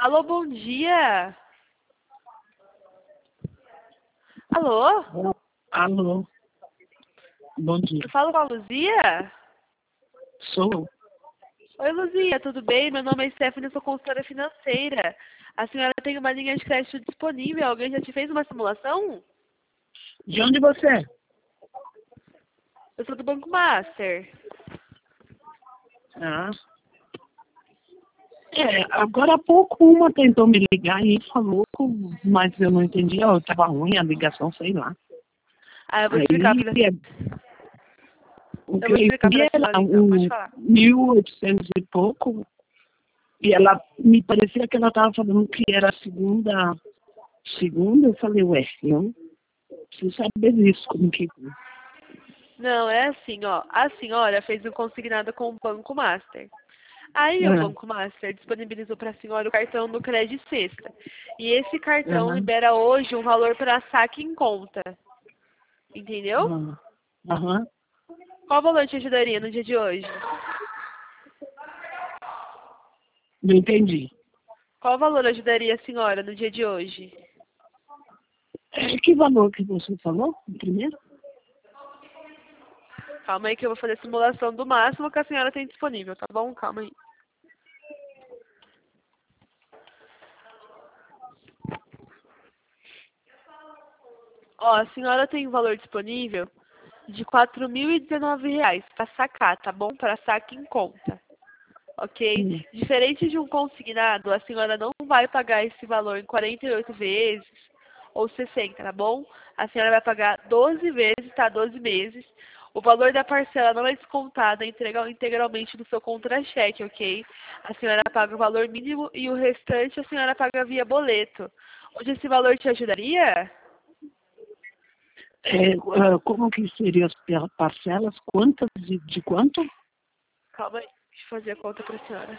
Alô, bom dia. Alô? Alô, bom dia. Eu falo com a Luzia? Sou. Oi, Luzia, tudo bem? Meu nome é Stephanie, eu sou consultora financeira. A senhora tem uma linha de crédito disponível. Alguém já te fez uma simulação? De onde você é? Eu sou do Banco Master. Ah. Agora há pouco uma tentou me ligar e falou, mas eu não entendi. Estava ruim a ligação, sei lá. Ah, eu vou explicar pra O que Eu vou eu explicar entendi pra era senhora então, pode falar. 1.800 e pouco. E ela me parecia que ela estava falando que era segunda. Segunda, eu falei, eu preciso saber disso, como que. Não, é assim, ó. A senhora fez um consignado com o Banco Master. Aí o Banco Master disponibilizou para a senhora o cartão do Crédito Sexta. E esse cartão libera hoje um valor para saque em conta. Entendeu? Aham. Qual valor te ajudaria no dia de hoje? Não entendi. Qual valor ajudaria a senhora no dia de hoje? Que valor que você falou primeiro? Calma aí que eu vou fazer a simulação do máximo que a senhora tem disponível, tá bom? Calma aí. Ó, a senhora tem um valor disponível de R$ 4.019 para sacar, tá bom? Para saque em conta. Ok? Diferente de um consignado, a senhora não vai pagar esse valor em 48 vezes ou 60, tá bom? A senhora vai pagar 12 vezes, tá? 12 meses. O valor da parcela não é descontado, é integralmente do seu contra-cheque, ok? A senhora paga o valor mínimo e o restante a senhora paga via boleto. Hoje esse valor te ajudaria? Como que seriam as parcelas? Quantas e de quanto? Calma aí, deixa eu fazer a conta pra senhora.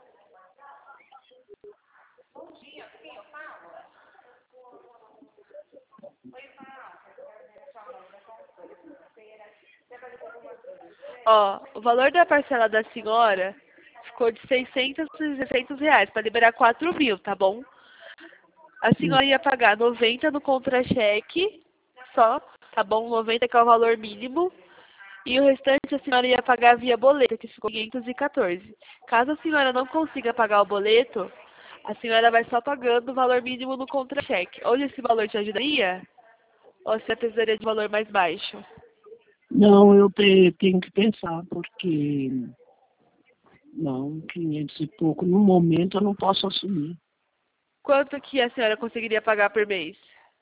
Ó, o valor da parcela da senhora ficou de 600 e 600 reais, para liberar 4.000, tá bom? A senhora ia pagar 90 no contra-cheque, só, tá bom? 90 que é o valor mínimo. E o restante a senhora ia pagar via boleto, que ficou 514. Caso a senhora não consiga pagar o boleto, a senhora vai só pagando o valor mínimo no contra-cheque. Hoje esse valor te ajudaria? Ou você precisaria de um valor mais baixo? Não, eu tenho que pensar, porque não, 500 e pouco, no momento eu não posso assumir. Quanto que a senhora conseguiria pagar por mês?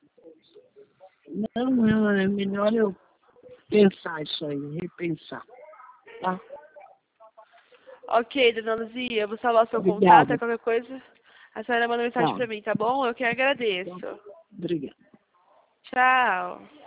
Não, é melhor eu pensar isso aí, repensar, tá? Ok, dona Luzia, eu vou salvar o seu contato, Obrigada. qualquer coisa. A senhora manda mensagem Tá. pra mim, tá bom? Eu que agradeço. Obrigada. Tchau.